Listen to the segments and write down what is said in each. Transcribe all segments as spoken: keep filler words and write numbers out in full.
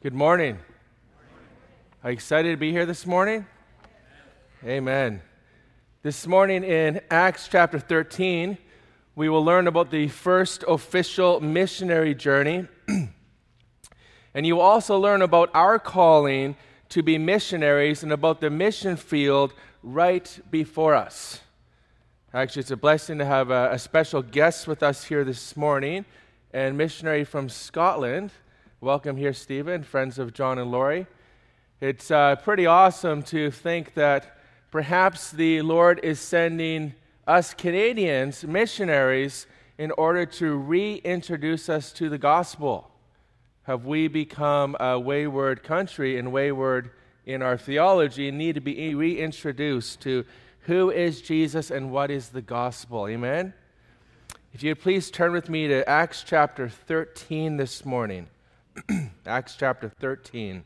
Good morning. Are you excited to be here this morning? Amen. This morning in Acts chapter thirteen, we will learn about the first official missionary journey. And you will also learn about our calling to be missionaries and about the mission field right before us. Actually, it's a blessing to have a, a special guest with us here this morning, and missionary from Scotland. Welcome here, Stephen, friends of John and Lori. It's uh, pretty awesome to think that perhaps the Lord is sending us Canadians, missionaries, in order to reintroduce us to the gospel. Have we become a wayward country and wayward in our theology and need to be reintroduced to who is Jesus and what is the gospel? Amen? If you'd please turn with me to Acts chapter thirteen this morning. Acts chapter thirteen.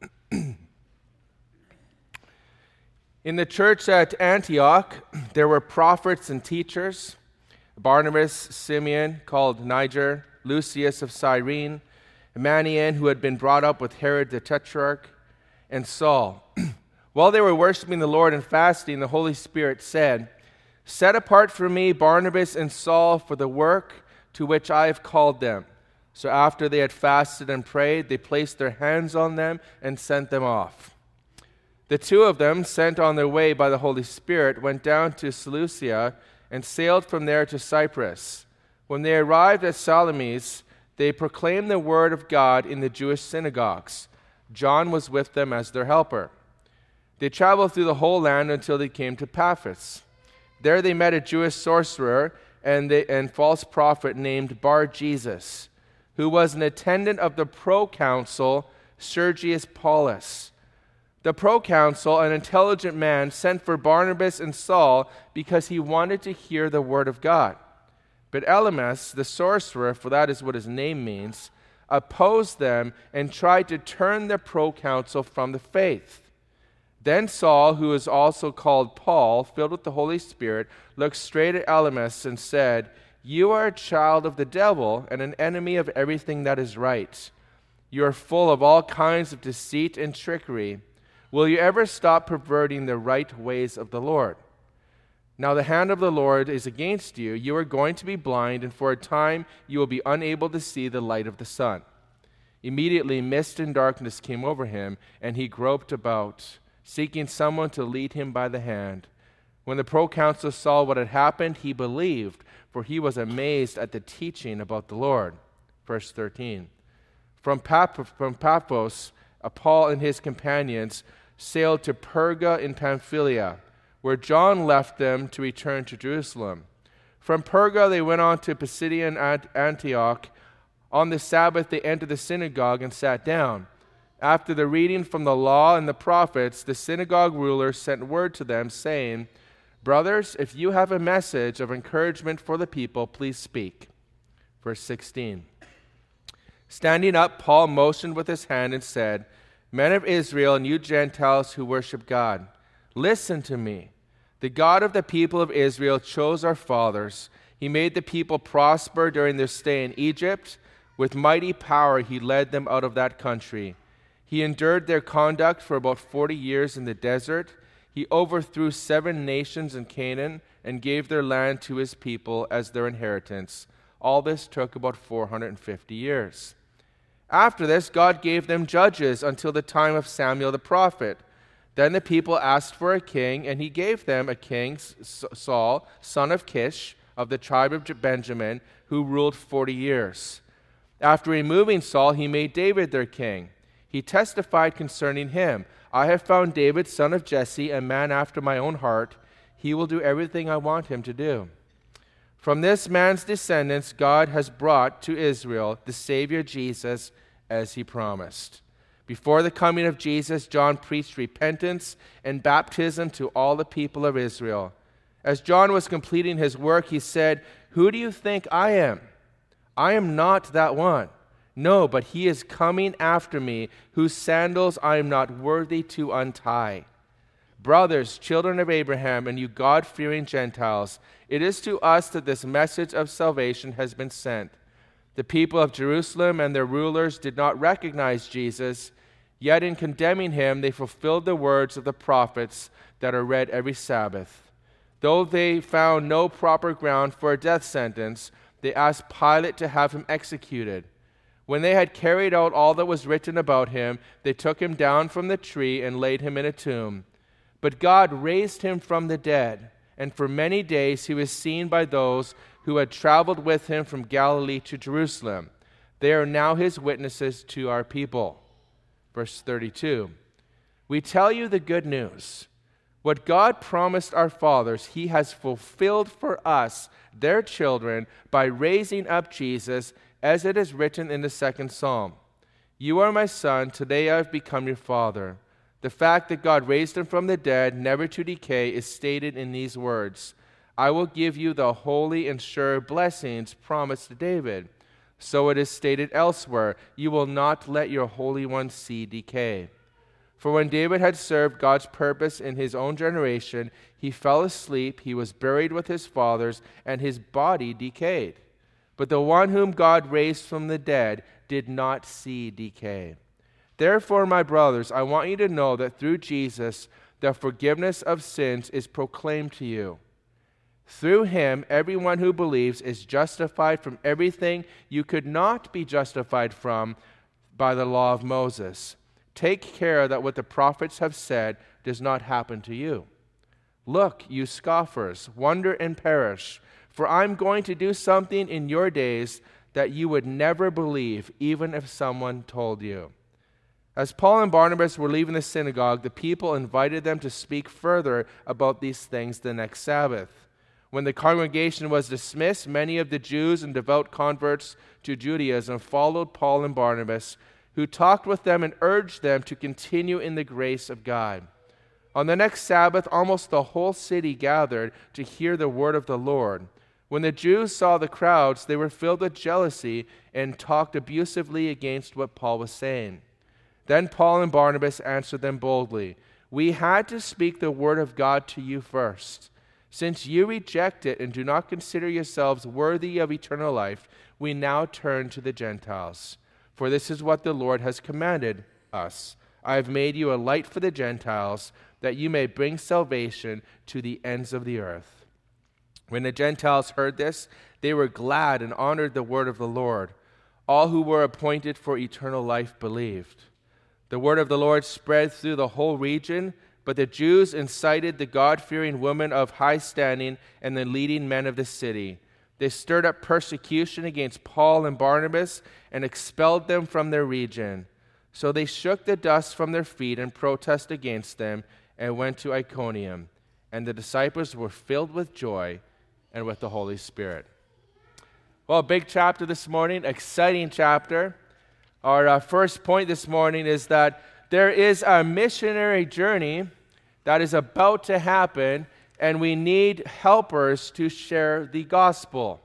In the church at Antioch, there were prophets and teachers: Barnabas, Simeon, called Niger, Lucius of Cyrene, Manaen, who had been brought up with Herod the Tetrarch, and Saul. While they were worshiping the Lord and fasting, the Holy Spirit said, "Set apart for me Barnabas and Saul for the work to which I have called them." So after they had fasted and prayed, they placed their hands on them and sent them off. The two of them, sent on their way by the Holy Spirit, went down to Seleucia and sailed from there to Cyprus. When they arrived at Salamis, they proclaimed the word of God in the Jewish synagogues. John was with them as their helper. They traveled through the whole land until they came to Paphos. There they met a Jewish sorcerer and, they, and false prophet named Bar-Jesus, who was an attendant of the proconsul Sergius Paulus. The proconsul, an intelligent man, sent for Barnabas and Saul because he wanted to hear the word of God. But Elymas, the sorcerer, for that is what his name means, opposed them and tried to turn the proconsul from the faith. Then Saul, who is also called Paul, filled with the Holy Spirit, looked straight at Elymas and said, "You are a child of the devil and an enemy of everything that is right. You are full of all kinds of deceit and trickery. Will you ever stop perverting the right ways of the Lord? Now the hand of the Lord is against you. You are going to be blind, and for a time you will be unable to see the light of the sun." Immediately mist and darkness came over him, and he groped about, seeking someone to lead him by the hand. When the proconsul saw what had happened, he believed, for he was amazed at the teaching about the Lord. Verse thirteen. From, Pap- from Paphos, Paul and his companions sailed to Perga in Pamphylia, where John left them to return to Jerusalem. From Perga they went on to Pisidian Antioch. On the Sabbath they entered the synagogue and sat down. After the reading from the law and the prophets, the synagogue ruler sent word to them, saying, "Brothers, if you have a message of encouragement for the people, please speak." Verse sixteen. Standing up, Paul motioned with his hand and said, "Men of Israel and you Gentiles who worship God, listen to me. The God of the people of Israel chose our fathers. He made the people prosper during their stay in Egypt. With mighty power he led them out of that country. He endured their conduct for about forty years in the desert. He overthrew seven nations in Canaan and gave their land to his people as their inheritance. All this took about four hundred fifty years. After this, God gave them judges until the time of Samuel the prophet. Then the people asked for a king, and he gave them a king, Saul, son of Kish, of the tribe of Benjamin, who ruled forty years. After removing Saul, he made David their king. He testified concerning him, "I have found David, son of Jesse, a man after my own heart. He will do everything I want him to do." From this man's descendants, God has brought to Israel the Savior Jesus, as he promised. Before the coming of Jesus, John preached repentance and baptism to all the people of Israel. As John was completing his work, he said, "Who do you think I am? I am not that one. No, but he is coming after me, whose sandals I am not worthy to untie. Brothers, children of Abraham, and you God-fearing Gentiles, it is to us that this message of salvation has been sent. The people of Jerusalem and their rulers did not recognize Jesus, yet in condemning him, they fulfilled the words of the prophets that are read every Sabbath. Though they found no proper ground for a death sentence, they asked Pilate to have him executed. When they had carried out all that was written about him, they took him down from the tree and laid him in a tomb. But God raised him from the dead, and for many days he was seen by those who had traveled with him from Galilee to Jerusalem. They are now his witnesses to our people. Verse thirty-two, we tell you the good news. What God promised our fathers, he has fulfilled for us, their children, by raising up Jesus, as it is written in the second psalm. You are my son, today I have become your father. The fact that God raised him from the dead, never to decay, is stated in these words. I will give you the holy and sure blessings promised to David. So it is stated elsewhere, you will not let your Holy One see decay. For when David had served God's purpose in his own generation, he fell asleep, he was buried with his fathers, and his body decayed. But the one whom God raised from the dead did not see decay. Therefore, my brothers, I want you to know that through Jesus, the forgiveness of sins is proclaimed to you. Through him, everyone who believes is justified from everything you could not be justified from by the law of Moses. Take care that what the prophets have said does not happen to you. Look, you scoffers, wonder and perish, for I'm going to do something in your days that you would never believe, even if someone told you. As Paul and Barnabas were leaving the synagogue, the people invited them to speak further about these things the next Sabbath. When the congregation was dismissed, many of the Jews and devout converts to Judaism followed Paul and Barnabas, who talked with them and urged them to continue in the grace of God. On the next Sabbath, almost the whole city gathered to hear the word of the Lord. When the Jews saw the crowds, they were filled with jealousy and talked abusively against what Paul was saying. Then Paul and Barnabas answered them boldly, we had to speak the word of God to you first. Since you reject it and do not consider yourselves worthy of eternal life, we now turn to the Gentiles. For this is what the Lord has commanded us. I have made you a light for the Gentiles, that you may bring salvation to the ends of the earth. When the Gentiles heard this, they were glad and honored the word of the Lord. All who were appointed for eternal life believed. The word of the Lord spread through the whole region, but the Jews incited the God-fearing women of high standing and the leading men of the city. They stirred up persecution against Paul and Barnabas and expelled them from their region. So they shook the dust from their feet and protested against them and went to Iconium. And the disciples were filled with joy and with the Holy Spirit. Well, big chapter this morning, exciting chapter. Our uh, first point this morning is that there is a missionary journey that is about to happen, and we need helpers to share the gospel.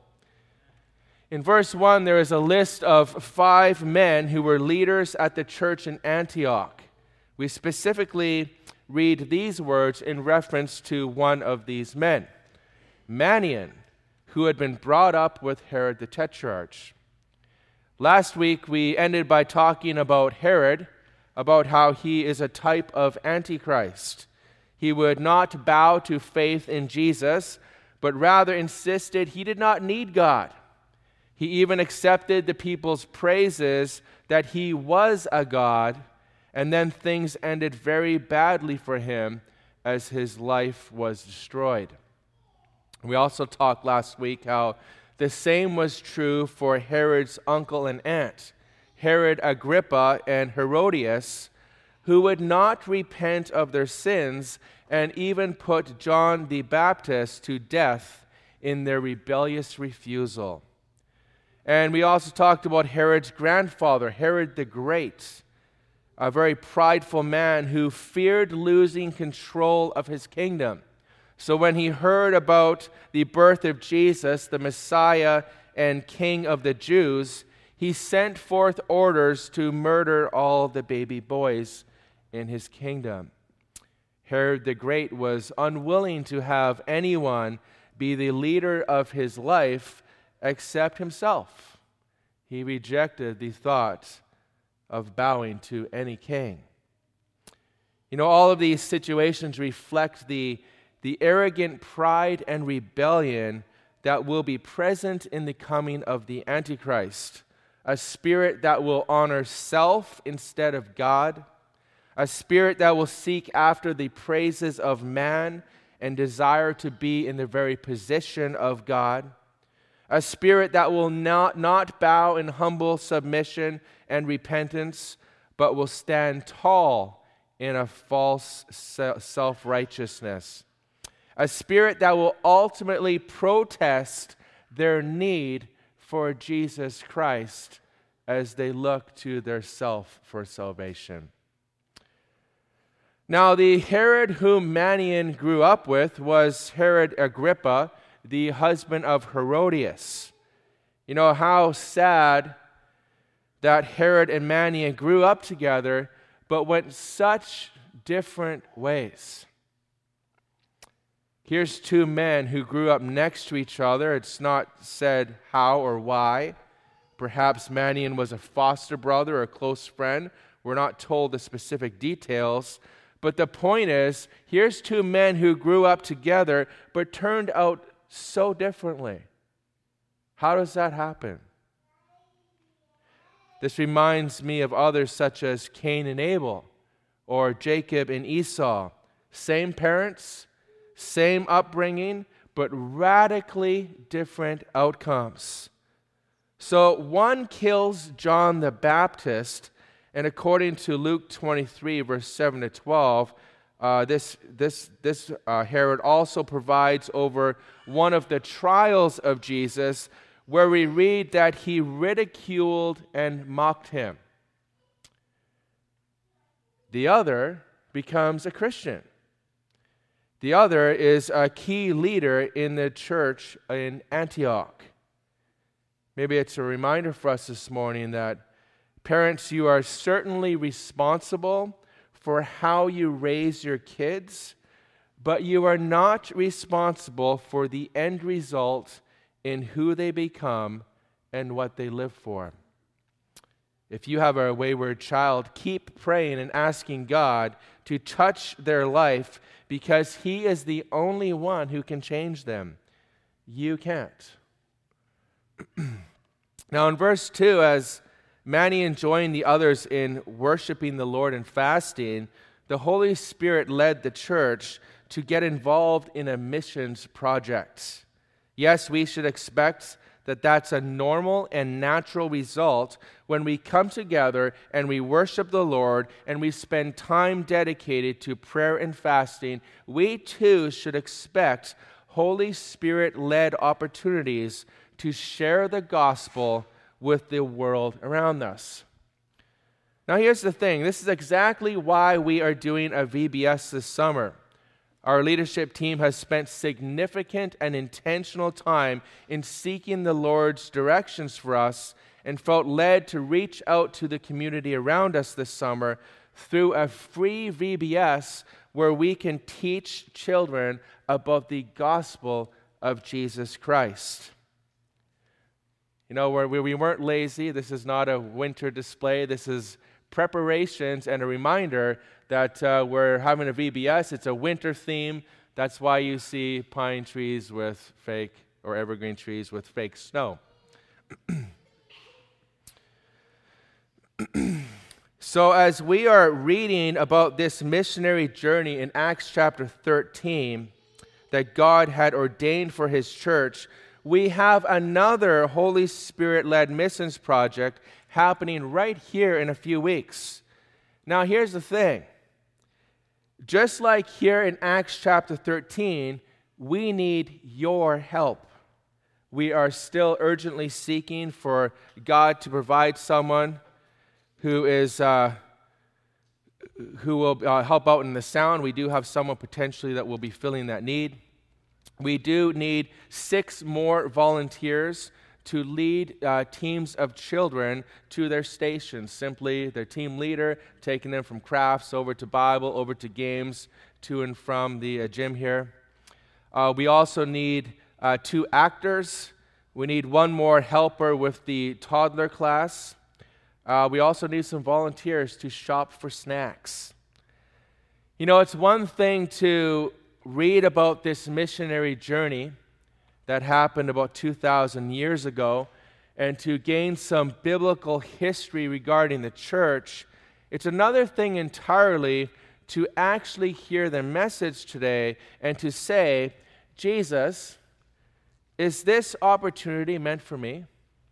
In verse one, there is a list of five men who were leaders at the church in Antioch. We specifically read these words in reference to one of these men, Manaen, who had been brought up with Herod the Tetrarch. Last week, we ended by talking about Herod, about how he is a type of Antichrist. He would not bow to faith in Jesus, but rather insisted he did not need God. He even accepted the people's praises that he was a god, and then things ended very badly for him as his life was destroyed. We also talked last week how the same was true for Herod's uncle and aunt, Herod Agrippa and Herodias, who would not repent of their sins and even put John the Baptist to death in their rebellious refusal. And we also talked about Herod's grandfather, Herod the Great, a very prideful man who feared losing control of his kingdom. So when he heard about the birth of Jesus, the Messiah and King of the Jews, he sent forth orders to murder all the baby boys in his kingdom. Herod the Great was unwilling to have anyone be the leader of his life except himself. He rejected the thought of bowing to any king. You know, all of these situations reflect the, the arrogant pride and rebellion that will be present in the coming of the Antichrist, a spirit that will honor self instead of God, a spirit that will seek after the praises of man and desire to be in the very position of God, a spirit that will not, not bow in humble submission and repentance, but will stand tall in a false self-righteousness, a spirit that will ultimately protest their need for Jesus Christ as they look to their self for salvation. Now, the Herod whom Manaen grew up with was Herod Agrippa, the husband of Herodias. You know, how sad that Herod and Manaen grew up together, but went such different ways. Here's two men who grew up next to each other. It's not said how or why. Perhaps Manaen was a foster brother or a close friend. We're not told the specific details. But the point is, here's two men who grew up together but turned out so differently. How does that happen? This reminds me of others such as Cain and Abel or Jacob and Esau. Same parents, same upbringing, but radically different outcomes. So one kills John the Baptist, and according to Luke twenty-three, verse seven to twelve, uh, this, this, this uh, Herod also provides over one of the trials of Jesus, where we read that he ridiculed and mocked him. The other becomes a Christian. The other is a key leader in the church in Antioch. Maybe it's a reminder for us this morning that, parents, you are certainly responsible for how you raise your kids, but you are not responsible for the end result in who they become and what they live for. If you have a wayward child, keep praying and asking God to touch their life, because He is the only one who can change them. You can't. Now in verse two, as Manaen joined the others in worshiping the Lord and fasting, the Holy Spirit led the church to get involved in a missions project. Yes, we should expect that that's a normal and natural result when we come together and we worship the Lord and we spend time dedicated to prayer and fasting. We too should expect Holy Spirit-led opportunities to share the gospel with the world around us. Now here's the thing. This is exactly why we are doing a V B S this summer. Our leadership team has spent significant and intentional time in seeking the Lord's directions for us and felt led to reach out to the community around us this summer through a free V B S where we can teach children about the gospel of Jesus Christ. You know, where we weren't lazy. This is not a winter display. This is preparations and a reminder that uh, we're having a V B S. It's a winter theme. That's why you see pine trees with fake, or evergreen trees with fake snow. So as we are reading about this missionary journey in Acts chapter thirteen that God had ordained for His church, we have another Holy Spirit-led missions project happening right here in a few weeks. Now, here's the thing. Just like here in Acts chapter thirteen, we need your help. We are still urgently seeking for God to provide someone who is uh, who will uh, help out in the sound. We do have someone potentially that will be filling that need. We do need six more volunteers to lead uh, teams of children to their stations. Simply their team leader taking them from crafts over to Bible, over to games, to and from the uh, gym here. Uh, we also need uh, two actors. We need one more helper with the toddler class. Uh, we also need some volunteers to shop for snacks. You know, it's one thing to read about this missionary journey that happened about two thousand years ago and to gain some biblical history regarding the church. It's another thing entirely to actually hear the message today and to say, Jesus, is this opportunity meant for me?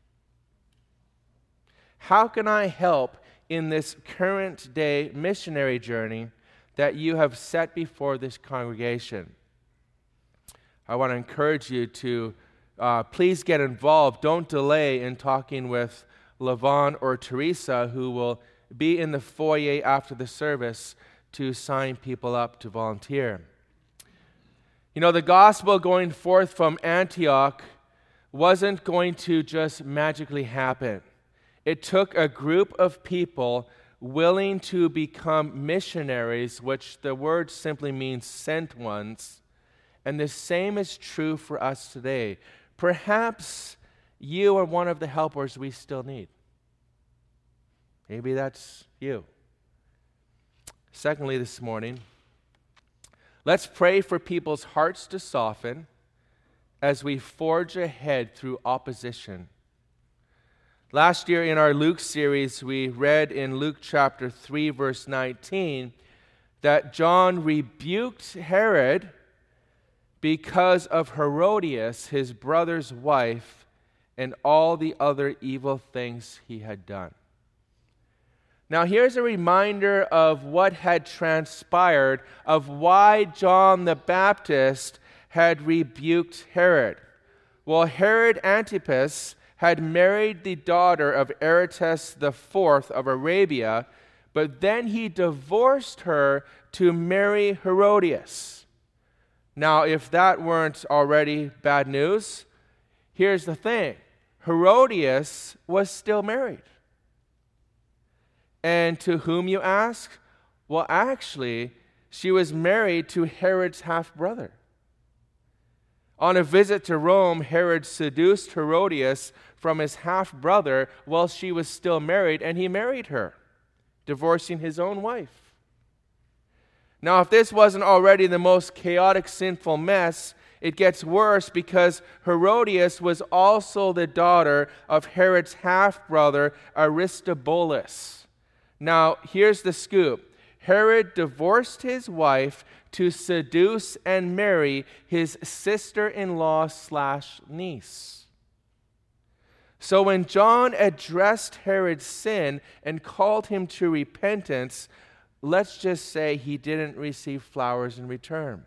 How can I help in this current day missionary journey that you have set before this congregation? I want to encourage you to uh, please get involved. Don't delay in talking with Lavon or Teresa, who will be in the foyer after the service to sign people up to volunteer. You know, the gospel going forth from Antioch wasn't going to just magically happen. It took a group of people willing to become missionaries, which the word simply means sent ones. And the same is true for us today. Perhaps you are one of the helpers we still need. Maybe that's you. Secondly, this morning, let's pray for people's hearts to soften as we forge ahead through opposition. Last year in our Luke series, we read in Luke chapter three, verse nineteen, that John rebuked Herod because of Herodias, his brother's wife, and all the other evil things he had done. Now, here's a reminder of what had transpired, of why John the Baptist had rebuked Herod. Well, Herod Antipas had married the daughter of Aretas the Fourth of Arabia, but then he divorced her to marry Herodias. Now, if that weren't already bad news, here's the thing. Herodias was still married. And to whom, you ask? Well, actually, she was married to Herod's half-brother. On a visit to Rome, Herod seduced Herodias from his half-brother while she was still married, and he married her, divorcing his own wife. Now, if this wasn't already the most chaotic, sinful mess, it gets worse because Herodias was also the daughter of Herod's half-brother, Aristobulus. Now, here's the scoop. Herod divorced his wife to seduce and marry his sister-in-law slash niece. So when John addressed Herod's sin and called him to repentance, let's just say he didn't receive flowers in return.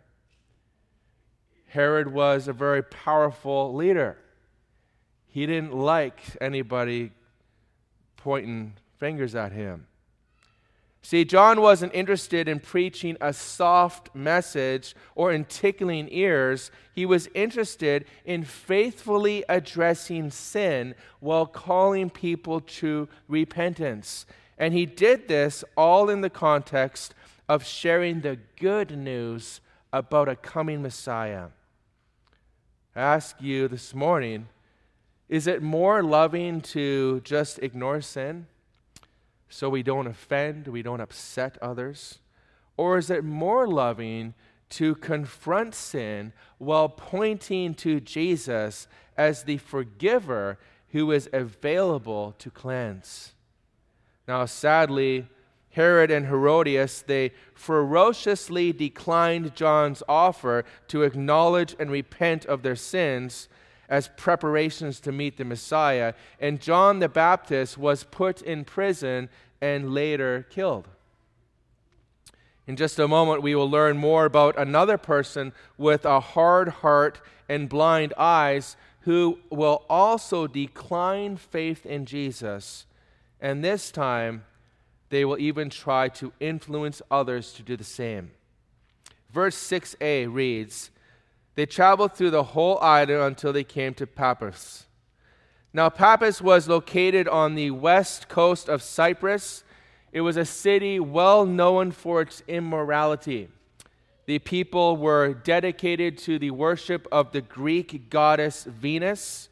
Herod was a very powerful leader. He didn't like anybody pointing fingers at him. See, John wasn't interested in preaching a soft message or in tickling ears. He was interested in faithfully addressing sin while calling people to repentance. And he did this all in the context of sharing the good news about a coming Messiah. I ask you this morning, is it more loving to just ignore sin so we don't offend, we don't upset others? Or is it more loving to confront sin while pointing to Jesus as the forgiver who is available to cleanse? Now, sadly, Herod and Herodias, they ferociously declined John's offer to acknowledge and repent of their sins as preparations to meet the Messiah, and John the Baptist was put in prison and later killed. In just a moment, we will learn more about another person with a hard heart and blind eyes who will also decline faith in Jesus, and this time they will even try to influence others to do the same. Verse six a reads, "They traveled through the whole island until they came to Paphos. Now Paphos was located on the west coast of Cyprus. It was a city well known for its immorality. The people were dedicated to the worship of the Greek goddess Venus.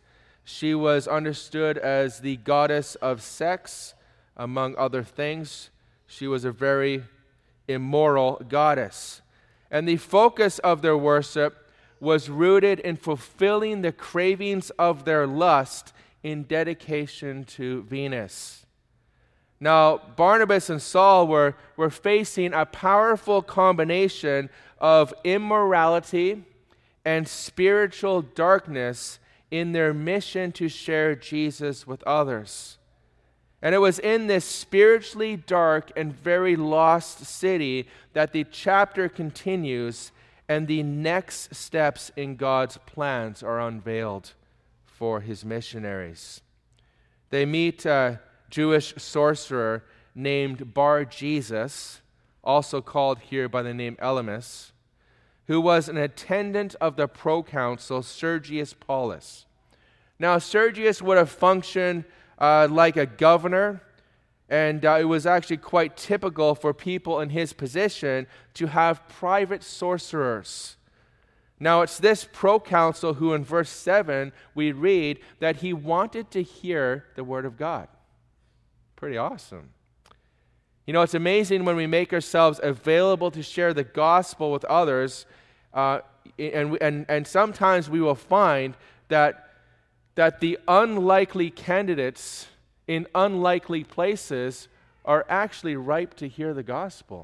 She was understood as the goddess of sex, among other things. She was a very immoral goddess. And the focus of their worship was rooted in fulfilling the cravings of their lust in dedication to Venus. Now, Barnabas and Saul were, were facing a powerful combination of immorality and spiritual darkness in their mission to share Jesus with others. And it was in this spiritually dark and very lost city that the chapter continues and the next steps in God's plans are unveiled for his missionaries. They meet a Jewish sorcerer named Bar-Jesus, also called here by the name Elymas, who was an attendant of the proconsul Sergius Paulus. Now, Sergius would have functioned uh, like a governor, and uh, it was actually quite typical for people in his position to have private sorcerers. Now, it's this proconsul who in verse seven we read that he wanted to hear the word of God. Pretty awesome. You know, it's amazing when we make ourselves available to share the gospel with others, uh, and, and, and sometimes we will find that, that the unlikely candidates in unlikely places are actually ripe to hear the gospel.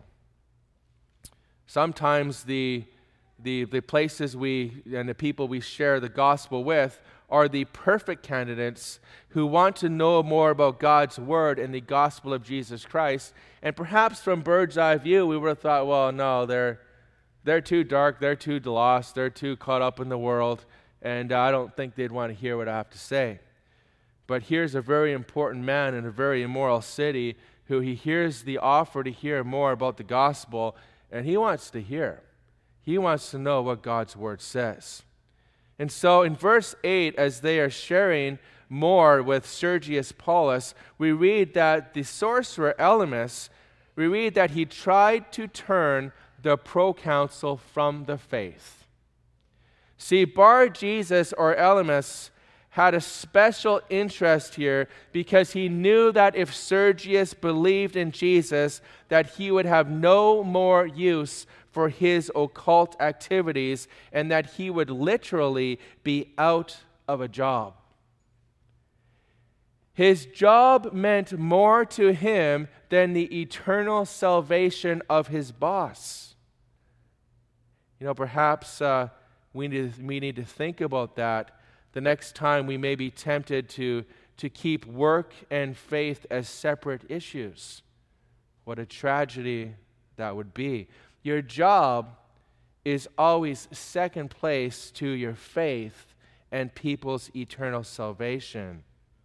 Sometimes the, the, the places we and the people we share the gospel with are the perfect candidates who want to know more about God's word and the gospel of Jesus Christ. And perhaps from bird's eye view, we would have thought, well, no, they're, they're too dark, they're too lost, they're too caught up in the world, and I don't think they'd want to hear what I have to say. But here's a very important man in a very immoral city who he hears the offer to hear more about the gospel, and he wants to hear. He wants to know what God's word says. And so in verse eight, as they are sharing more with Sergius Paulus, we read that the sorcerer Elymas, we read that he tried to turn the proconsul from the faith. See, Bar-Jesus or Elymas had a special interest here because he knew that if Sergius believed in Jesus, that he would have no more use for his occult activities and that he would literally be out of a job. His job meant more to him than the eternal salvation of his boss. You know, perhaps uh, we need, we need to think about that the next time we may be tempted to, to keep work and faith as separate issues. What a tragedy that would be. Your job is always second place to your faith and people's eternal salvation.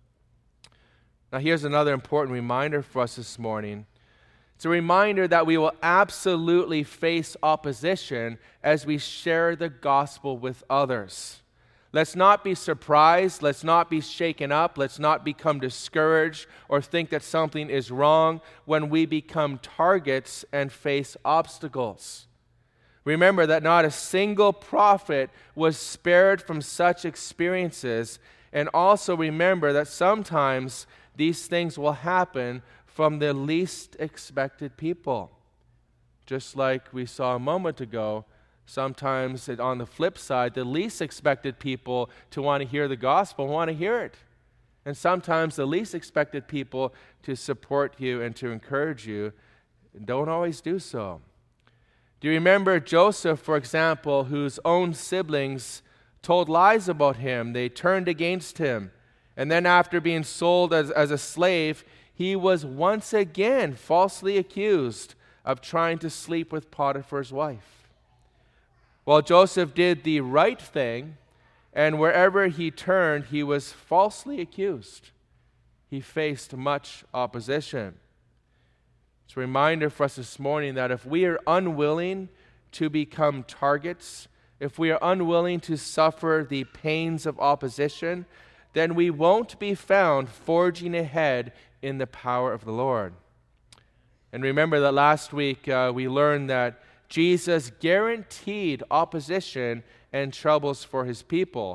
Now, here's another important reminder for us this morning. It's a reminder that we will absolutely face opposition as we share the gospel with others. Let's not be surprised. Let's not be shaken up. Let's not become discouraged or think that something is wrong when we become targets and face obstacles. Remember that not a single prophet was spared from such experiences. And also remember that sometimes these things will happen from the least expected people. Just like we saw a moment ago, sometimes on the flip side, the least expected people to want to hear the gospel want to hear it. And sometimes the least expected people to support you and to encourage you don't always do so. Do you remember Joseph, for example, whose own siblings told lies about him? They turned against him. And then after being sold as, as a slave, he was once again falsely accused of trying to sleep with Potiphar's wife. Well, Joseph did the right thing, and wherever he turned, he was falsely accused. He faced much opposition. It's a reminder for us this morning that if we are unwilling to become targets, if we are unwilling to suffer the pains of opposition, then we won't be found forging ahead in the power of the Lord. And remember that last week uh, we learned that Jesus guaranteed opposition and troubles for his people.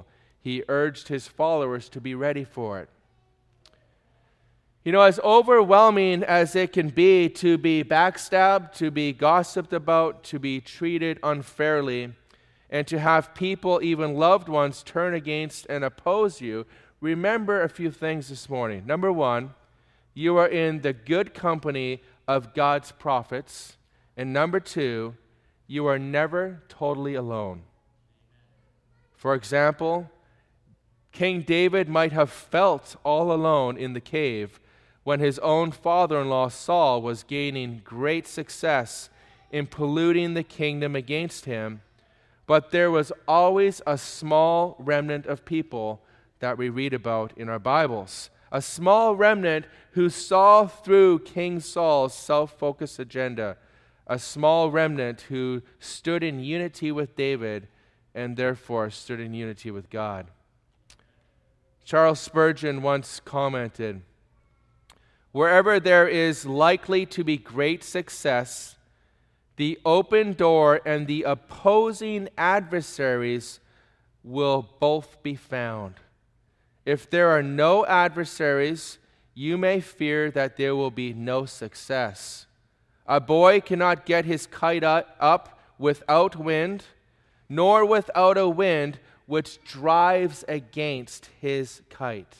he urged his followers to be ready for it. You know, as overwhelming as it can be to be backstabbed, to be gossiped about, to be treated unfairly, and to have people, even loved ones, turn against and oppose you, remember a few things this morning. Number one, you are in the good company of God's prophets. And number two, you are never totally alone. For example, King David might have felt all alone in the cave when his own father-in-law Saul was gaining great success in polluting the kingdom against him, but there was always a small remnant of people that we read about in our Bibles. A small remnant who saw through King Saul's self-focused agenda. A small remnant who stood in unity with David and therefore stood in unity with God. Charles Spurgeon once commented, "Wherever there is likely to be great success, the open door and the opposing adversaries will both be found. If there are no adversaries, you may fear that there will be no success. A boy cannot get his kite up without wind, nor without a wind which drives against his kite."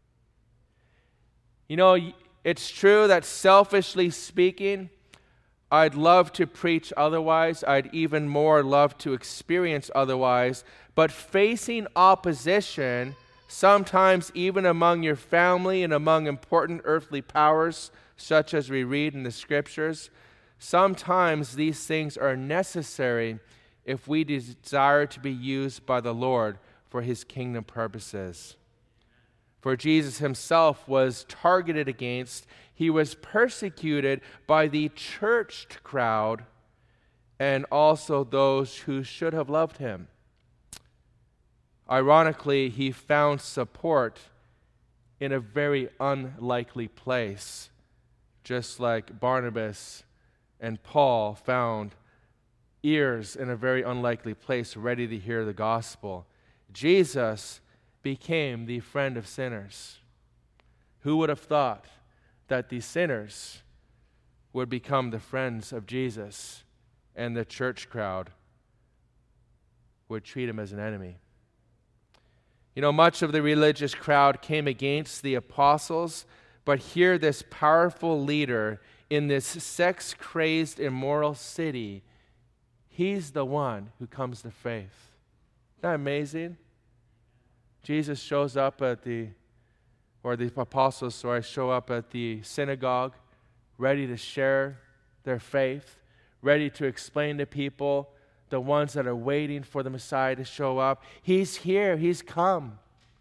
You know, it's true that selfishly speaking, I'd love to preach otherwise. I'd even more love to experience otherwise. But facing opposition, sometimes even among your family and among important earthly powers, such as we read in the Scriptures, sometimes these things are necessary if we desire to be used by the Lord for His kingdom purposes. For Jesus Himself was targeted against, He was persecuted by the churched crowd and also those who should have loved Him. Ironically, He found support in a very unlikely place, just like Barnabas and Paul found ears in a very unlikely place ready to hear the gospel. Jesus became the friend of sinners. Who would have thought that the sinners would become the friends of Jesus and the church crowd would treat Him as an enemy? You know, much of the religious crowd came against the apostles, but here this powerful leader in this sex-crazed, immoral city, he's the one who comes to faith. Isn't that amazing? Jesus shows up at the, or the apostles, sorry, show up at the synagogue, ready to share their faith, ready to explain to people, the ones that are waiting for the Messiah to show up. He's here, He's come.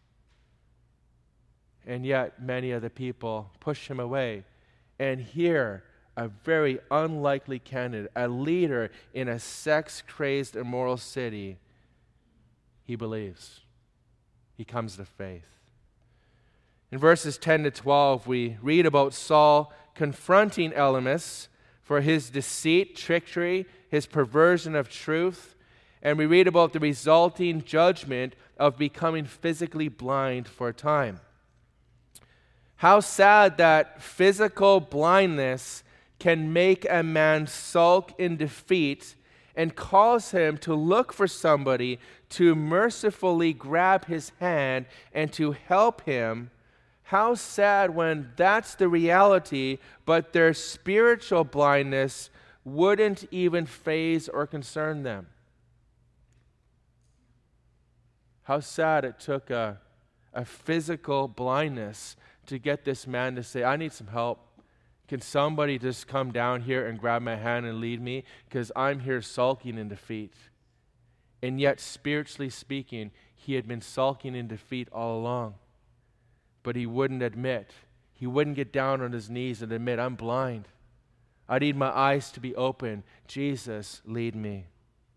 And yet many of the people push Him away. And here, a very unlikely candidate, a leader in a sex-crazed, immoral city, he believes. He comes to faith. In verses ten to twelve, we read about Saul confronting Elymas for his deceit, trickery, his perversion of truth, and we read about the resulting judgment of becoming physically blind for a time. How sad that physical blindness can make a man sulk in defeat and cause him to look for somebody to mercifully grab his hand and to help him. How sad when that's the reality, but their spiritual blindness wouldn't even faze or concern them. How sad it took a, a physical blindness to get this man to say, I need some help. Can somebody just come down here and grab my hand and lead me? Because I'm here sulking in defeat. And yet, spiritually speaking, he had been sulking in defeat all along. But he wouldn't admit. He wouldn't get down on his knees and admit, I'm blind. I need my eyes to be open. Jesus, lead me.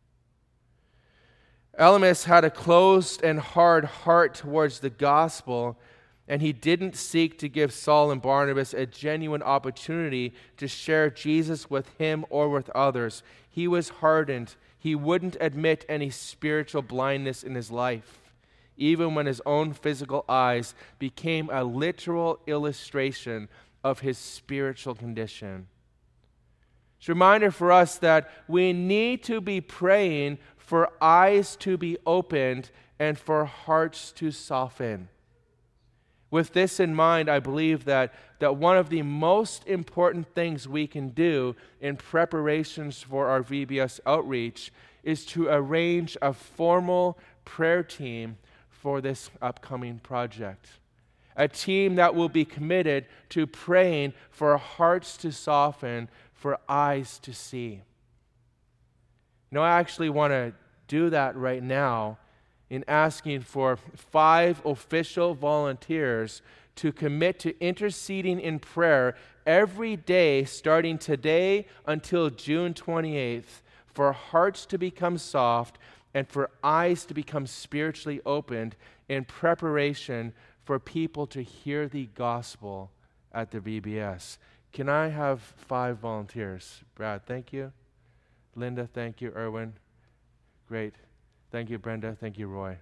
Elymas had a closed and hard heart towards the gospel, and he didn't seek to give Saul and Barnabas a genuine opportunity to share Jesus with him or with others. He was hardened. He wouldn't admit any spiritual blindness in his life. even when his own physical eyes became a literal illustration of his spiritual condition. It's a reminder for us that we need to be praying for eyes to be opened and for hearts to soften. With this in mind, I believe that, that one of the most important things we can do in preparations for our V B S outreach is to arrange a formal prayer team for this upcoming project. A team that will be committed to praying for hearts to soften, for eyes to see. You know, I actually want to do that right now in asking for five official volunteers to commit to interceding in prayer every day starting today until June twenty-eighth for hearts to become soft and for eyes to become spiritually opened in preparation for people to hear the gospel at the V B S. Can I have five volunteers? Brad, thank you. Linda, thank you. Erwin, great. Thank you, Brenda. Thank you, Roy.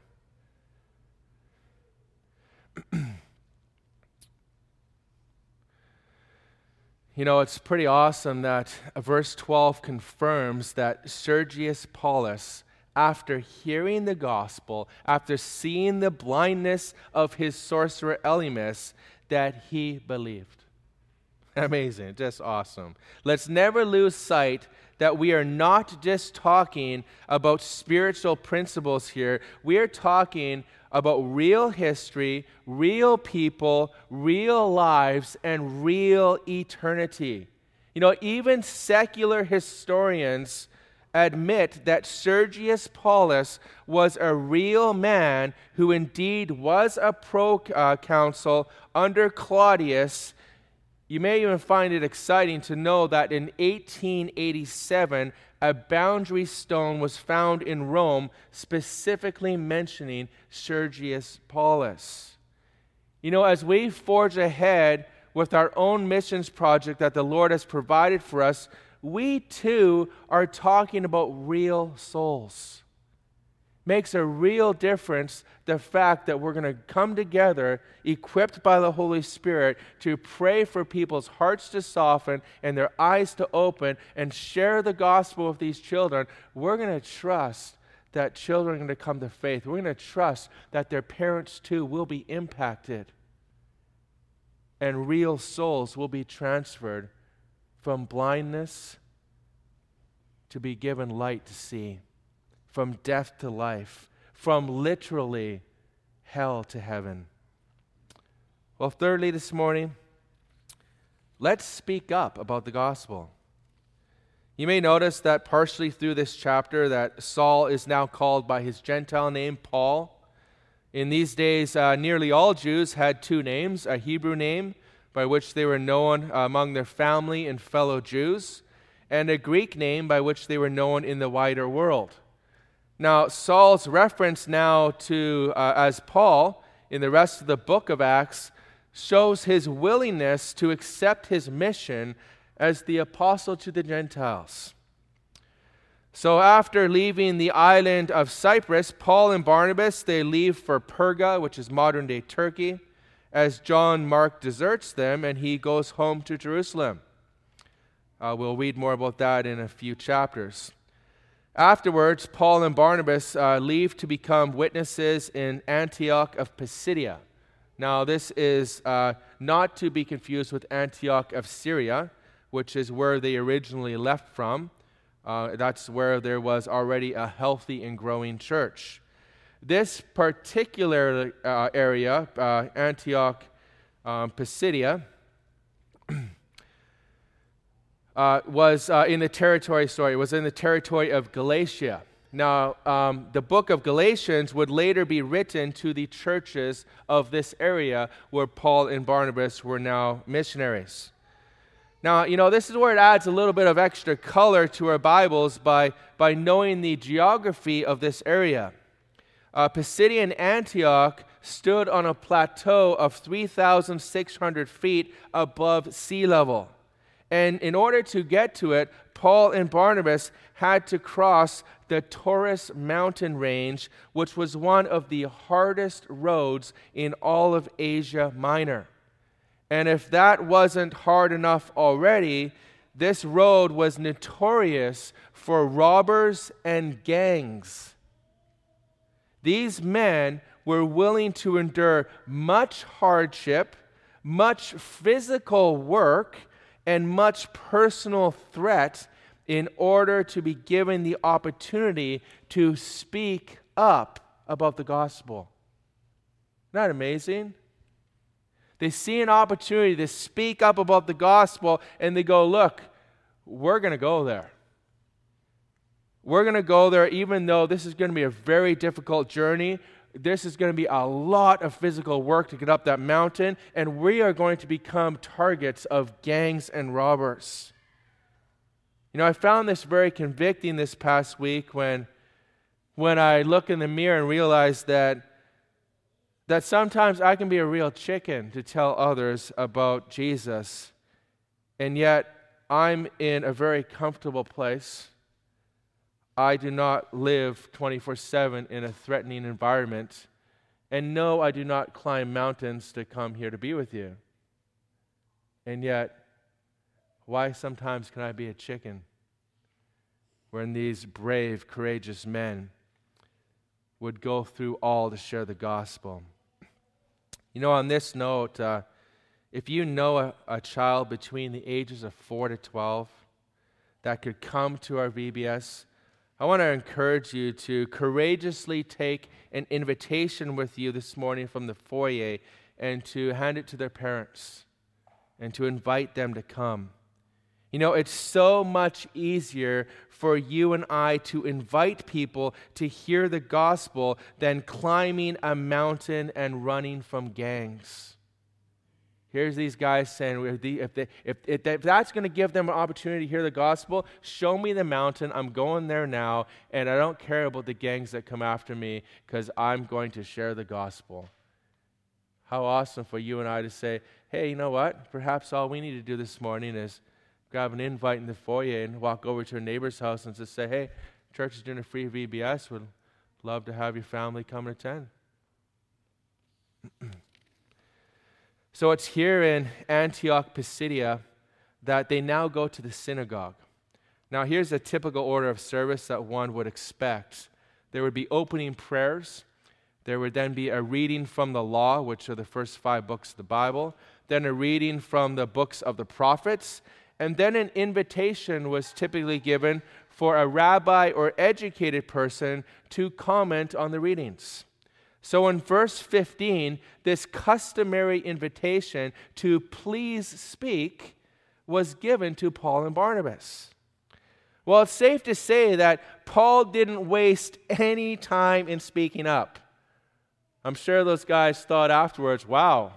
You know, it's pretty awesome that verse twelve confirms that Sergius Paulus, after hearing the gospel, after seeing the blindness of his sorcerer Elymas, that he believed. Amazing, just awesome. Let's never lose sight that we are not just talking about spiritual principles here. We are talking about real history, real people, real lives, and real eternity. You know, even secular historians admit that Sergius Paulus was a real man who indeed was a proconsul under Claudius. You may even find it exciting to know that in eighteen eighty-seven, a boundary stone was found in Rome specifically mentioning Sergius Paulus. You know, as we forge ahead with our own missions project that the Lord has provided for us, we too are talking about real souls. Makes a real difference the fact that we're going to come together equipped by the Holy Spirit to pray for people's hearts to soften and their eyes to open and share the gospel with these children. We're going to trust that children are going to come to faith. We're going to trust that their parents too will be impacted and real souls will be transferred from blindness to be given light to see, from death to life, from literally hell to heaven. Well, thirdly, this morning, let's speak up about the gospel. You may notice that partially through this chapter that Saul is now called by his Gentile name, Paul. In these days, uh, nearly all Jews had two names, a Hebrew name by which they were known among their family and fellow Jews, and a Greek name by which they were known in the wider world. Now, Saul's reference now to uh, as Paul in the rest of the book of Acts shows his willingness to accept his mission as the apostle to the Gentiles. So after leaving the island of Cyprus, Paul and Barnabas, they leave for Perga, which is modern-day Turkey, as John Mark deserts them and he goes home to Jerusalem. Uh, we'll read more about that in a few chapters. Afterwards, Paul and Barnabas uh, leave to become witnesses in Antioch of Pisidia. Now, this is uh, not to be confused with Antioch of Syria, which is where they originally left from. Uh, that's where there was already a healthy and growing church. This particular uh, area, uh, Antioch um, Pisidia, Uh, was uh, in the territory, sorry, it was in the territory of Galatia. Now, um, the book of Galatians would later be written to the churches of this area where Paul and Barnabas were now missionaries. Now, you know, this is where it adds a little bit of extra color to our Bibles by, by knowing the geography of this area. Uh, Pisidian Antioch stood on a plateau of three thousand six hundred feet above sea level. And in order to get to it, Paul and Barnabas had to cross the Taurus mountain range, which was one of the hardest roads in all of Asia Minor. And if that wasn't hard enough already, this road was notorious for robbers and gangs. These men were willing to endure much hardship, much physical work, and much personal threat in order to be given the opportunity to speak up about the gospel. Isn't that amazing? They see an opportunity to speak up about the gospel, and they go, look, we're going to go there. We're going to go there even though this is going to be a very difficult journey. This is going to be a lot of physical work to get up that mountain, and we are going to become targets of gangs and robbers. You know, I found this very convicting this past week when, when I look in the mirror and realize that, that sometimes I can be a real chicken to tell others about Jesus, and yet I'm in a very comfortable place. I do not live twenty-four seven in a threatening environment. And no, I do not climb mountains to come here to be with you. And yet, why sometimes can I be a chicken when these brave, courageous men would go through all to share the gospel? You know, on this note, uh, if you know a, a child between the ages of four to twelve that could come to our V B S, I want to encourage you to courageously take an invitation with you this morning from the foyer and to hand it to their parents and to invite them to come. You know, it's so much easier for you and I to invite people to hear the gospel than climbing a mountain and running from gangs. Here's these guys saying, if, they, if, they, if, if that's going to give them an opportunity to hear the gospel, show me the mountain. I'm going there now, and I don't care about the gangs that come after me because I'm going to share the gospel. How awesome for you and I to say, hey, you know what? Perhaps all we need to do this morning is grab an invite in the foyer and walk over to a neighbor's house and just say, hey, church is doing a free V B S. Would love to have your family come and attend. So it's here in Antioch, Pisidia, that they now go to the synagogue. Now here's a typical order of service that one would expect. There would be opening prayers. There would then be a reading from the law, which are the first five books of the Bible. Then a reading from the books of the prophets. And then an invitation was typically given for a rabbi or educated person to comment on the readings. So in verse fifteen, this customary invitation to please speak was given to Paul and Barnabas. Well, it's safe to say that Paul didn't waste any time in speaking up. I'm sure those guys thought afterwards, wow,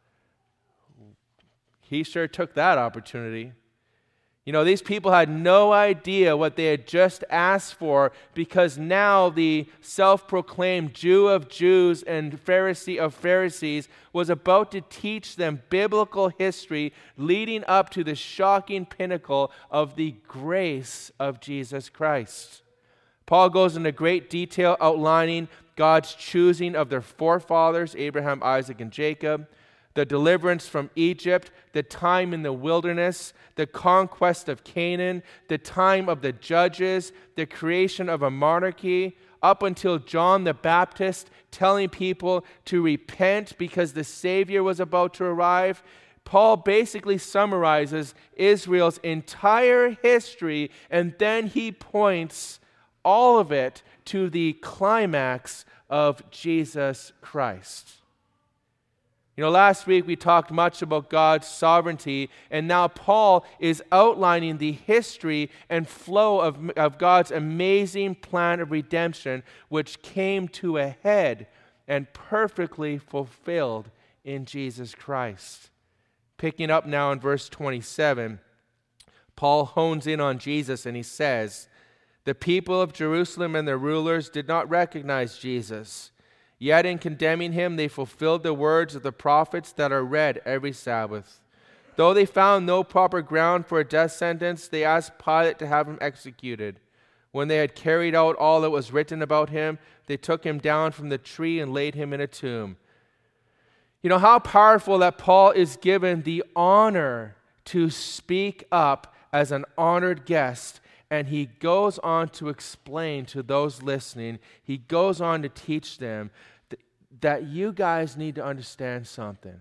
he sure took that opportunity. You know, these people had no idea what they had just asked for because now the self-proclaimed Jew of Jews and Pharisee of Pharisees was about to teach them biblical history leading up to the shocking pinnacle of the grace of Jesus Christ. Paul goes into great detail outlining God's choosing of their forefathers, Abraham, Isaac, and Jacob, the deliverance from Egypt, the time in the wilderness, the conquest of Canaan, the time of the judges, the creation of a monarchy, up until John the Baptist telling people to repent because the Savior was about to arrive. Paul basically summarizes Israel's entire history, and then he points all of it to the climax of Jesus Christ. You know, last week we talked much about God's sovereignty, and now Paul is outlining the history and flow of, of God's amazing plan of redemption, which came to a head and perfectly fulfilled in Jesus Christ. Picking up now in verse twenty-seven, Paul hones in on Jesus and he says, "The people of Jerusalem and their rulers did not recognize Jesus. Yet in condemning him, they fulfilled the words of the prophets that are read every Sabbath. Though they found no proper ground for a death sentence, they asked Pilate to have him executed. When they had carried out all that was written about him, they took him down from the tree and laid him in a tomb. You know how powerful that Paul is given the honor to speak up as an honored guest, and he goes on to explain to those listening, he goes on to teach them th- that you guys need to understand something.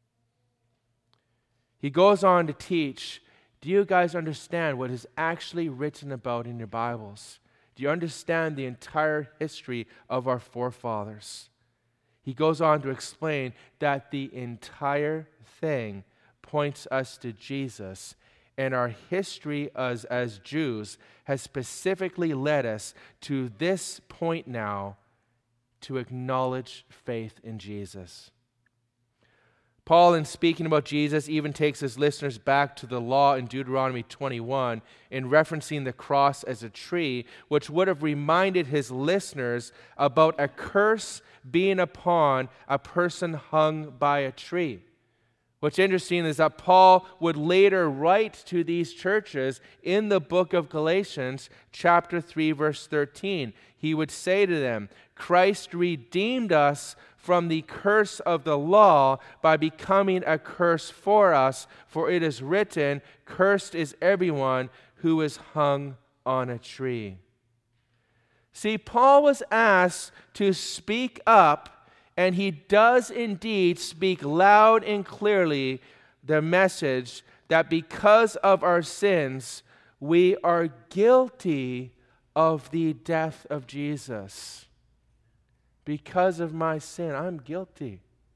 He goes on to teach, do you guys understand what is actually written about in your Bibles? Do you understand the entire history of our forefathers? He goes on to explain that the entire thing points us to Jesus, and our history as, as Jews has specifically led us to this point now to acknowledge faith in Jesus. Paul, in speaking about Jesus, even takes his listeners back to the law in Deuteronomy twenty-one in referencing the cross as a tree, which would have reminded his listeners about a curse being upon a person hung by a tree. What's interesting is that Paul would later write to these churches in the book of Galatians, chapter three, verse thirteen. He would say to them, Christ redeemed us from the curse of the law by becoming a curse for us, for it is written, cursed is everyone who is hung on a tree. See, Paul was asked to speak up, and he does indeed speak loud and clearly the message that because of our sins, we are guilty of the death of Jesus. Because of my sin, I'm guilty.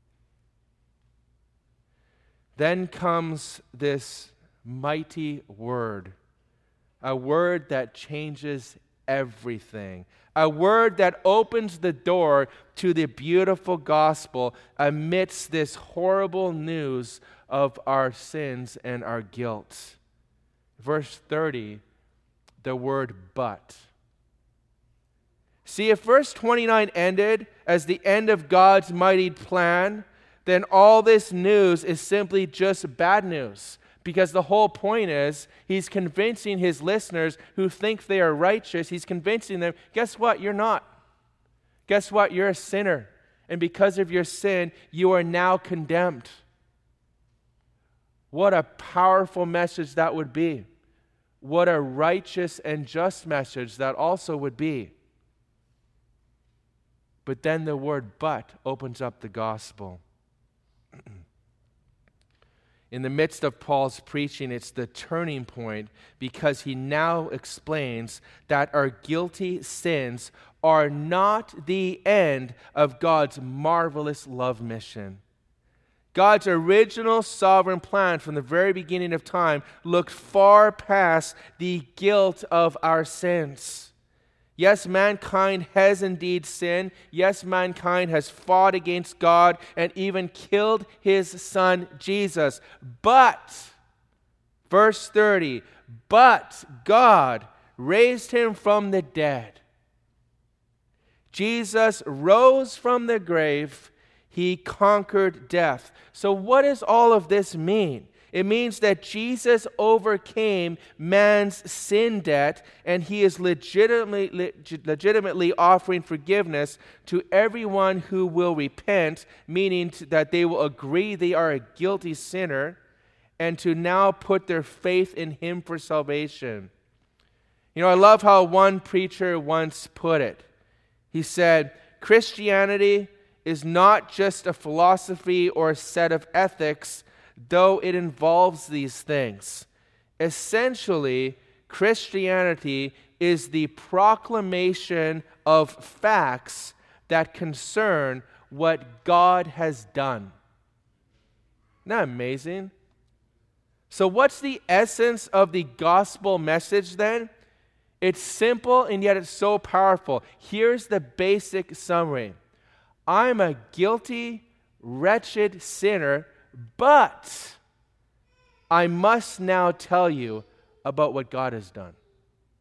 Then comes this mighty word, a word that changes everything, a word that opens the door to the beautiful gospel amidst this horrible news of our sins and our guilt. Verse thirty, the word but. See, if verse twenty-nine ended as the end of God's mighty plan, then all this news is simply just bad news. Because the whole point is, he's convincing his listeners who think they are righteous, he's convincing them, guess what? You're not. Guess what? You're a sinner. And because of your sin, you are now condemned. What a powerful message that would be. What a righteous and just message that also would be. But then the word but opens up the gospel. In the midst of Paul's preaching, it's the turning point because he now explains that our guilty sins are not the end of God's marvelous love mission. God's original sovereign plan from the very beginning of time looked far past the guilt of our sins. Yes, mankind has indeed sinned. Yes, mankind has fought against God and even killed his son Jesus. But, verse thirty, but God raised him from the dead. Jesus rose from the grave. He conquered death. So what does all of this mean? It means that Jesus overcame man's sin debt, and he is legitimately, legitimately offering forgiveness to everyone who will repent, meaning that they will agree they are a guilty sinner, and to now put their faith in him for salvation. You know, I love how one preacher once put it. He said, Christianity is not just a philosophy or a set of ethics, though it involves these things. Essentially, Christianity is the proclamation of facts that concern what God has done. Isn't that amazing? So what's the essence of the gospel message then? It's simple and yet it's so powerful. Here's the basic summary. I'm a guilty, wretched sinner, but I must now tell you about what God has done.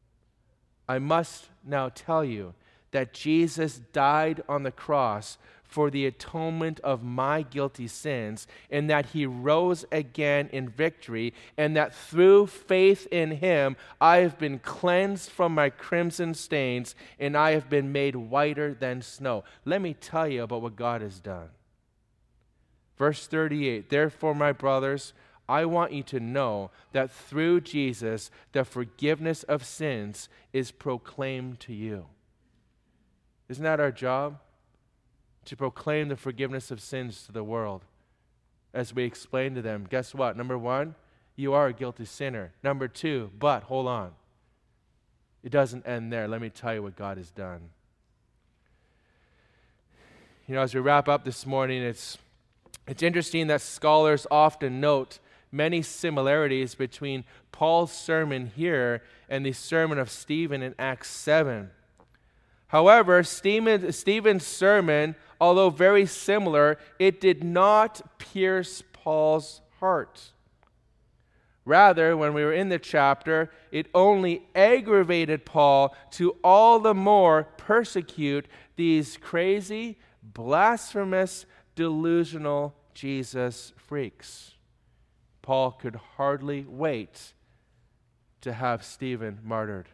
I must now tell you that Jesus died on the cross for the atonement of my guilty sins, and that he rose again in victory, and that through faith in him I have been cleansed from my crimson stains, and I have been made whiter than snow. Let me tell you about what God has done. Verse thirty-eight, therefore, my brothers, I want you to know that through Jesus, the forgiveness of sins is proclaimed to you. Isn't that our job? To proclaim the forgiveness of sins to the world. As we explain to them, guess what? Number one, you are a guilty sinner. Number two, but hold on. It doesn't end there. Let me tell you what God has done. You know, as we wrap up this morning, it's it's interesting that scholars often note many similarities between Paul's sermon here and the sermon of Stephen in Acts seven. However, Stephen, Stephen's sermon, although very similar, it did not pierce Paul's heart. Rather, when we were in the chapter, it only aggravated Paul to all the more persecute these crazy, blasphemous, delusional Jesus freaks. Paul could hardly wait to have Stephen martyred.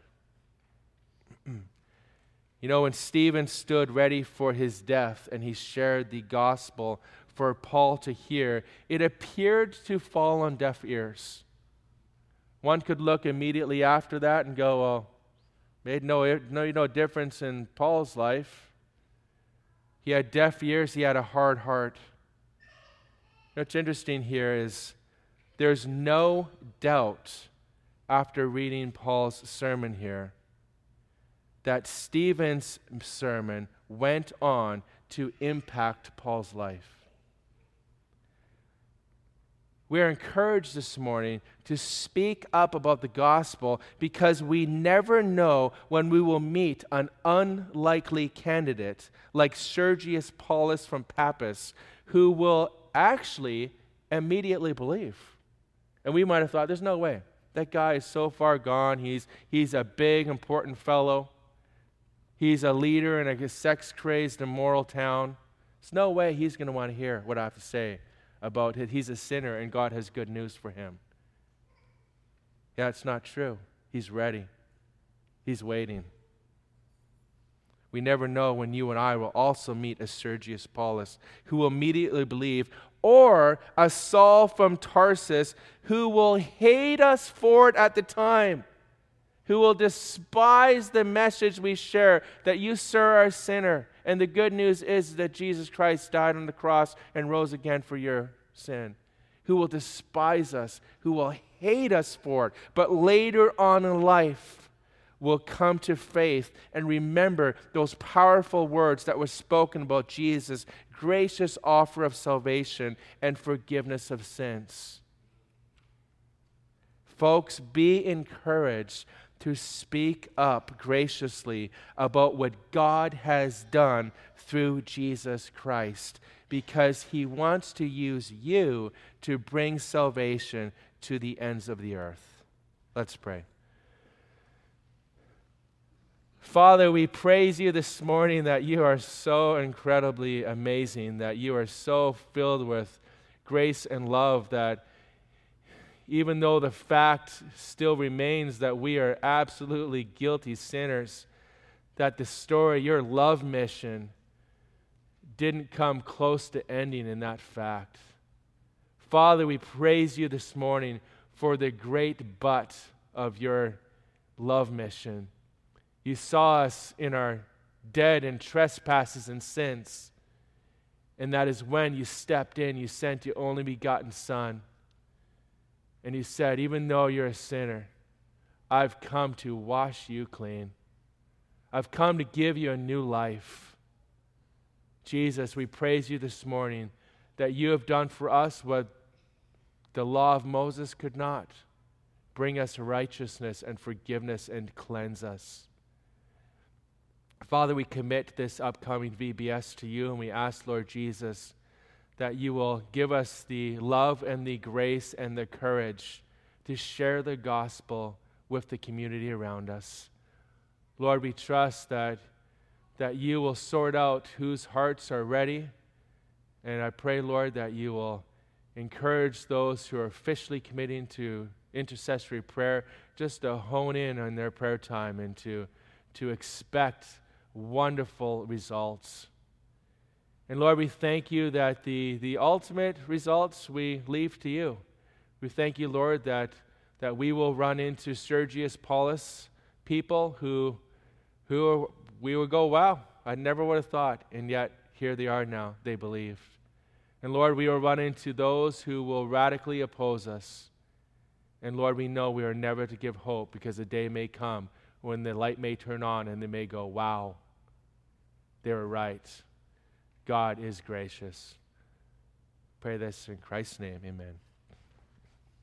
You know, when Stephen stood ready for his death and he shared the gospel for Paul to hear, it appeared to fall on deaf ears. One could look immediately after that and go, well, made no, no, no difference in Paul's life. He had deaf ears, he had a hard heart. What's interesting here is there's no doubt after reading Paul's sermon here that Stephen's sermon went on to impact Paul's life. We are encouraged this morning to speak up about the gospel because we never know when we will meet an unlikely candidate like Sergius Paulus from Paphos who will actually immediately believe. And we might have thought, there's no way. That guy is so far gone. He's, he's a big, important fellow. He's a leader in a sex-crazed, immoral town. There's no way he's going to want to hear what I have to say about it. He's a sinner and God has good news for him. Yeah, it's not true. He's ready. He's waiting. We never know when you and I will also meet a Sergius Paulus who will immediately believe, or a Saul from Tarsus who will hate us for it at the time, who will despise the message we share that you, sir, are a sinner. And the good news is that Jesus Christ died on the cross and rose again for your sin. Who will despise us, who will hate us for it, but later on in life will come to faith and remember those powerful words that were spoken about Jesus' gracious offer of salvation and forgiveness of sins. Folks, be encouraged to speak up graciously about what God has done through Jesus Christ, because he wants to use you to bring salvation to the ends of the earth. Let's pray. Father, we praise you this morning that you are so incredibly amazing, that you are so filled with grace and love, that even though the fact still remains that we are absolutely guilty sinners, that the story, your love mission, didn't come close to ending in that fact. Father, we praise you this morning for the great but of your love mission. You saw us in our dead in trespasses and sins, and that is when you stepped in, you sent your only begotten Son. And he said, even though you're a sinner, I've come to wash you clean. I've come to give you a new life. Jesus, we praise you this morning that you have done for us what the law of Moses could not. Bring us righteousness and forgiveness and cleanse us. Father, we commit this upcoming V B S to you, and we ask, Lord Jesus, that you will give us the love and the grace and the courage to share the gospel with the community around us. Lord, we trust that, that you will sort out whose hearts are ready. And I pray, Lord, that you will encourage those who are officially committing to intercessory prayer just to hone in on their prayer time and to, to expect wonderful results. And Lord, we thank you that the, the ultimate results we leave to you. We thank you, Lord, that, that we will run into Sergius Paulus people who, who we will go, wow, I never would have thought, and yet here they are now, they believe. And Lord, we will run into those who will radically oppose us. And Lord, we know we are never to give hope, because a day may come when the light may turn on and they may go, wow, they were right. God is gracious. Pray this in Christ's name, amen.